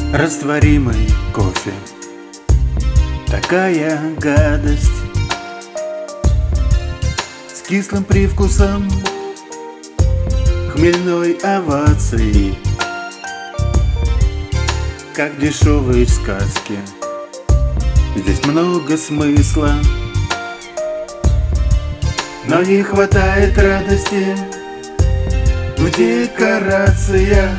Растворимый кофе, такая гадость, с кислым привкусом хмельной овации, как в дешевой сказке. Здесь много смысла, но не хватает радости в декорациях.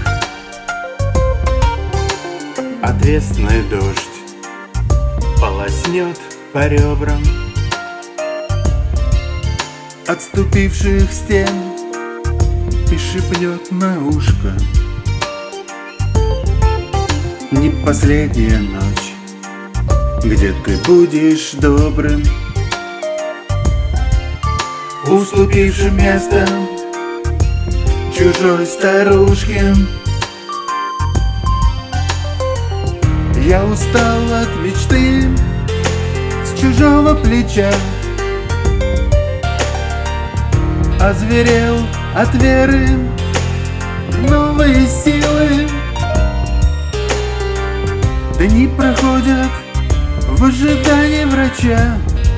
Отвесный дождь полоснет по ребрам отступивших стен и шепнет на ушко: не последняя ночь, где ты будешь добрым, уступившим место чужой старушке. Я устал от мечты с чужого плеча, озверел от веры в новые силы. Дни проходят в ожидании врача,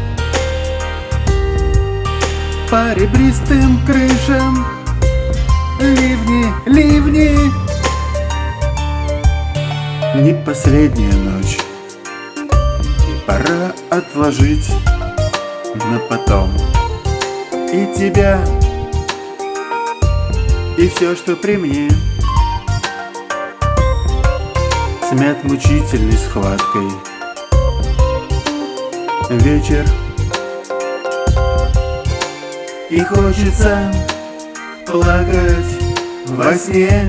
по ребристым крышам ливни, ливни. Не последняя ночь, и пора отложить на потом и тебя, и все, что при мне, смят мучительной схваткой. Вечер, и хочется плакать во сне,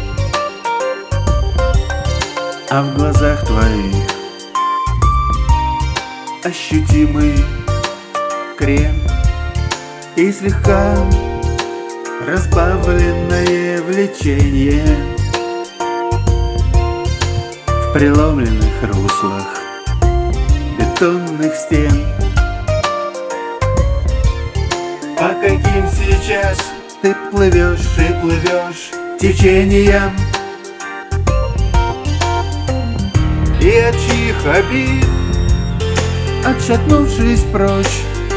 а в глазах твоих ощутимый крем и слегка разбавленное влечение в преломленных руслах бетонных стен. По каким сейчас ты плывешь и плывешь течением, и от чьих обид, отшатнувшись прочь,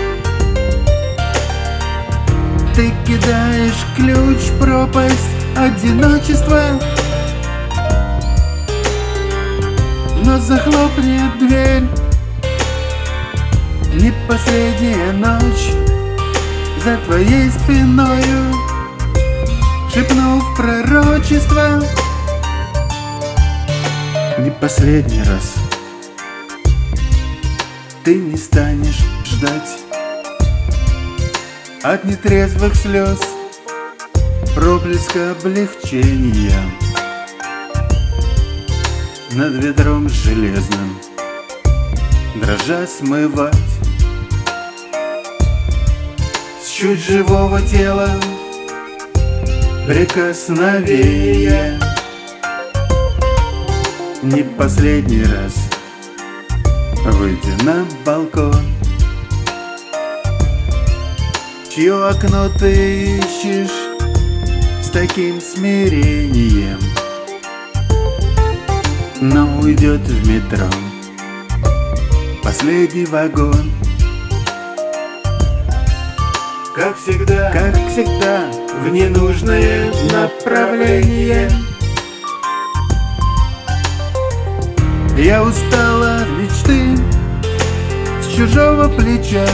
ты кидаешь ключ в пропасть одиночества. Но захлопнет дверь, не последняя ночь за твоей спиною, шепнув пророчество. Не последний раз ты не станешь ждать от нетрезвых слез проблеска облегчения над ведром железным, дрожа смывать с чуть живого тела прикосновение. Не последний раз выйдя на балкон, чье окно ты ищешь с таким смирением, но уйдет в метро последний вагон. Как всегда, в ненужное направление. Я устал от мечты с чужого плеча,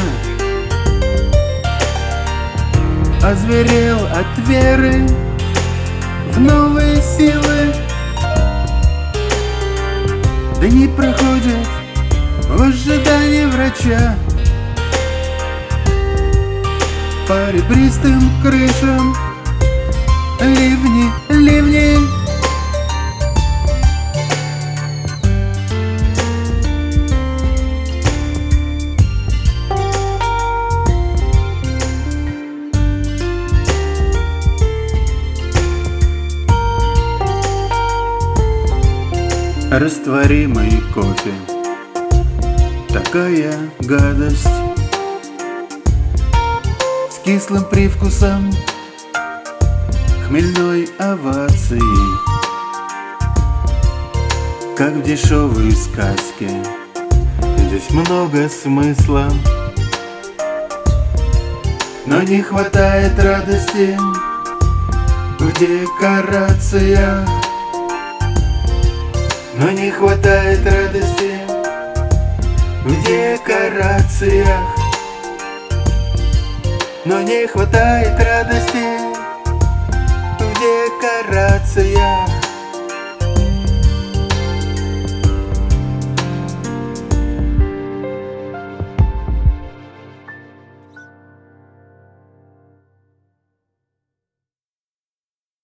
озверел от веры в новые силы. Дни проходят в ожидании врача, по ребристым крышам ливни, ливни. Растворимый кофе, такая гадость, с кислым привкусом хмельной овации, как в дешевой сказке. Здесь много смысла, но не хватает радости в декорациях. Но не хватает радости в декорациях. Но не хватает радости в декорациях.